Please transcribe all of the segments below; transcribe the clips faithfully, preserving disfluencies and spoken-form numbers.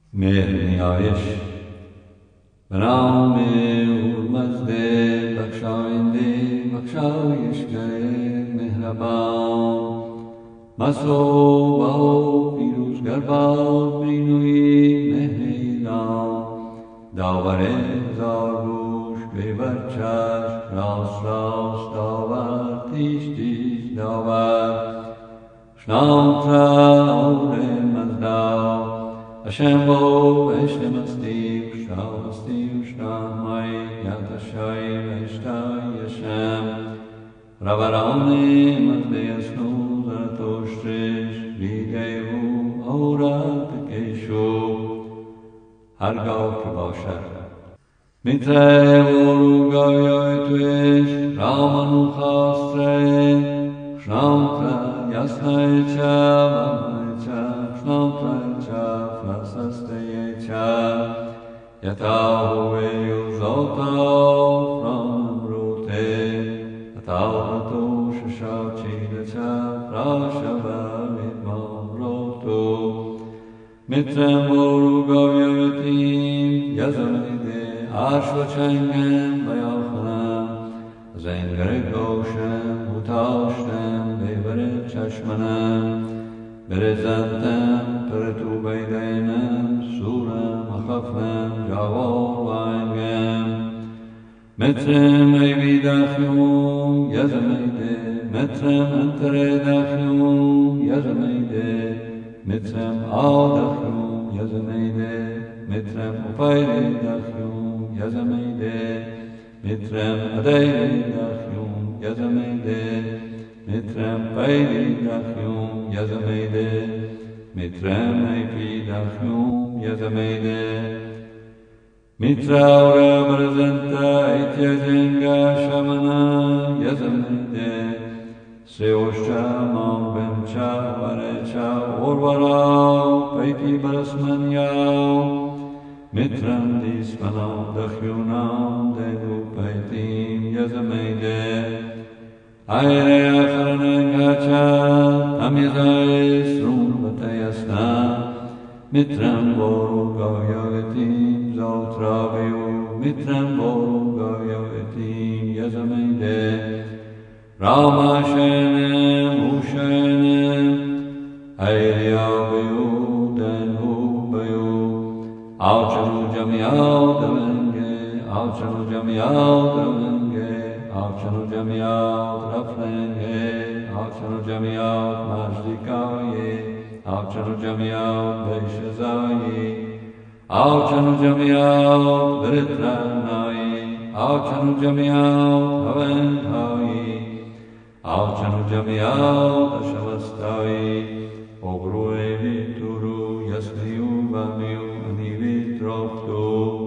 مهر نیایش. به نام اورمزد بخشاینده بخشایشگر مهربان، مصوبه و پیروزگر باد بینوی مهران، داور هزار گوش بیبر چشم، راست راست داور تیش تیش داور، شناخته مزدا Hashem bo v'eshem asti v'shal asti v'shnai yad Hashay v'eshtay Hashem Ravarane mazde yasnu zaratoshtresh v'gehu orat keshu هر گاه که باشد میتره و گاوی تویش رامانو خواستره شنامتره یسنای چه و چه شنامتره چه فرسسته چه یتاو یوزاتا فرام روته یتاو تو ششا چیده چه راشبه میدمان روتو میترم و گاوی وتیم یزمیده عرش و چنگم بیاخنم زنگر گوشم و تاشتم بیبر چشمنم برزدم پر تو بیدینم سورم خفم جوار وانگم مترم ای بی دخیوم یزمیده مترم انتر دخیوم یزمیده مترم آدخیوم یزمیده مترم اپایری دخیوم یزمیده مترم ادایری دخیوم یزمیده مترم پایری دخیوم یزمیده مترم ایپی دخیوم یزمیده متراورا برزنتا ایتیا جنگا شمنا یزمیده سیوشا مام بمچا ورچا اورورا پیتی برسمنیا مترم دیسمنا دخیونام دگو پیتیم یزمیده ایره آخرنگاچا همیزای سرون بتیسنا مترم بورو گاویاوتیم زوتراویو مترم بورو گاویاوتیم یزمیده راما شنم و شنم ایریا بیو دنو بیو آوچنو جمیاو دمنگه آوچنو جمیاو دمنگه آوچنو جمیاو رفلنگه آوچنو جمیاو مجدیکایی آوچنو جمیاو بیشزایی آوچنو جمیاو برترنایی آوچنو جمیاو هوندهایی آوچنو جمیاو دشوستایی اغروی ویتورو یسلیو بامیو انیوی تروفتو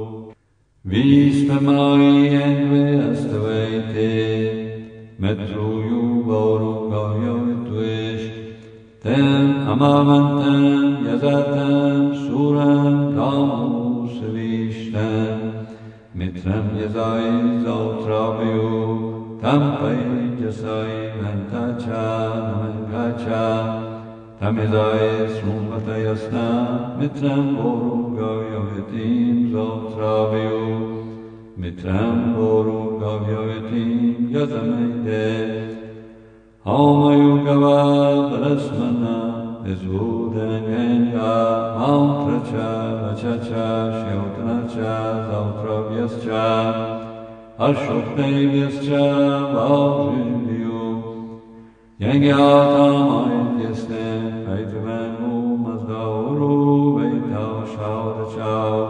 ویسپمایی انوی استویتی مترویو بارو گاویوی تویش تم امامنتم یزتم سورم دامو سویشتم مترم یزایی زوترابیو تم پی جسایی منتاچا نمنگاچا تم یزایی سرون بتیسنا مترم بورو گاویویتیم زوترابیو مترم بورو گاویویتیم یزمیده هامیو گوا برسمنا ازودنگنگا مانترچا وچچا شیوتنچا زوترابیسچا هرشوخنیویسچا باوزیلیو ینگی آتامایی یستن ایتوانو مزداورو بیتا شاودچاو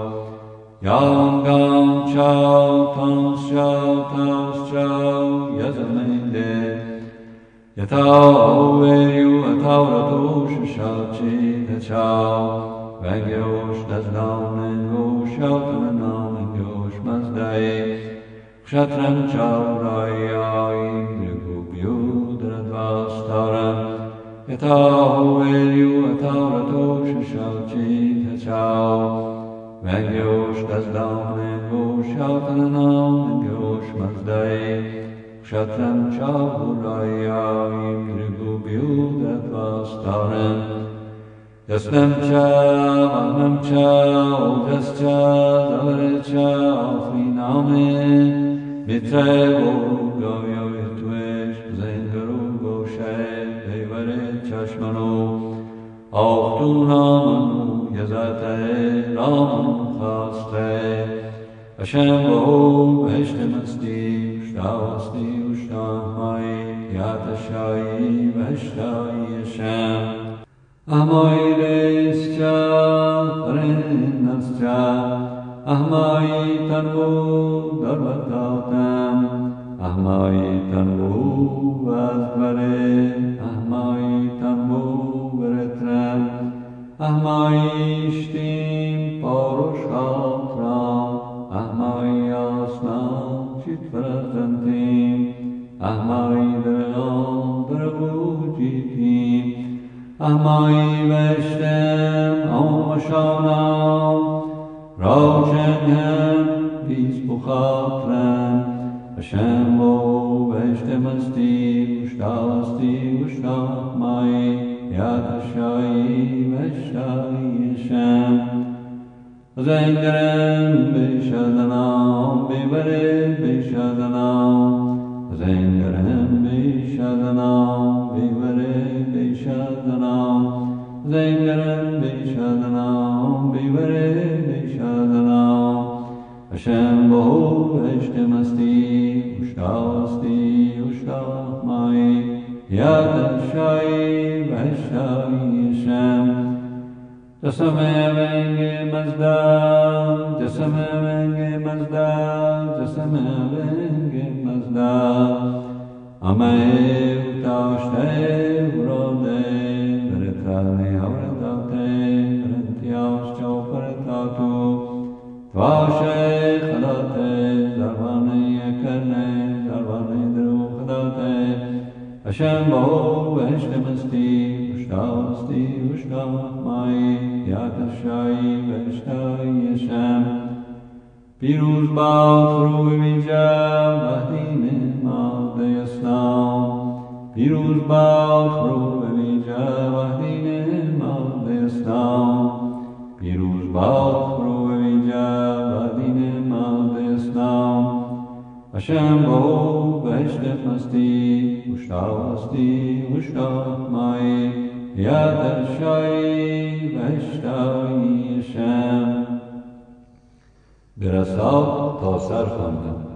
یانگام چاو تانس چاو تاس چاو یزمیده یتاو ویریو اتاو رتوش شاچی دچاو وگیوش دزداننگو شاوتنامنگوش مزدهی خشترم چاو رایی آئی درگو بیو دردواستارم یتاو ویریو اتاو رتوش شاچی دچاو وگیوش دزداننگو شاوتنامنگوش مزدهی خشترم چاو رایی آئی درگو بیو دردواستارم Yasnam cha, Anam cha, Ojas cha, Zavare cha, Sriname, Mitrevo, Goyo Yitwesh, Zengaru, Goshe, Devare Chashmano, Autunamanu, Yazate, Ramanu, Chaste, Hashem Vahu, Veshtemasti, Shtavasti, Ushtamai, Yatashai, Veshtai, Hashem. Amoirescha, Renascha, Ahmai Tanvu, Darvatatam, Ahmai Tanvu, Vadvare, Ahmai Tanvu, Varetram, Ahmai Shtim, Parushkatram, Ahmai Asnam, Chitvarantim, Ahmai Daram, Daravujitim, Ahmai Veshtem, Om Shanam, Roshenhem, Vispuchatrem, Hashem Vo Veshtem Asti, Ushtavasti, Ushtavmai, Yadashai, Veshtai, Hashem. Zengarem, Bishadanam, Bivare, Bishadanam, Zengarem, Bishadanam, Bivare, Bishadanam, Zengaram Bishadanam, Bivare Bishadanam, Hashem Vahu Veshtemasti, Ushtavasti, Ushtavmai, Yadashai, Veshtai, Hashem. Jasame Venge Mazdam, Jasame Venge Mazdam, Jasame Venge Mazdam, Amay Utashte Vrode, Veretane Avradate, Veretiash Chauparetatu, Tvashe Khadate, Zarvane Yakane, Zarvane Drukadate, Hashem Vahu Veshtemasti, Ushtavasti, Ushtavmai, Yatashai, Veshtai, Hashem. Piruz Baal Chru Vija, Vahdine Maldeyasnam, Piruz Baal Chru Vija, Vahdine Maldeyasnam, Piruz Baal Chru Vija, Vahdine Maldeyasnam, Hashem Vahu Veshtemasti, Ushtavasti, Ushtavmai, Yadashai, Veshtai, Hashem. برساب تا سر خواندم.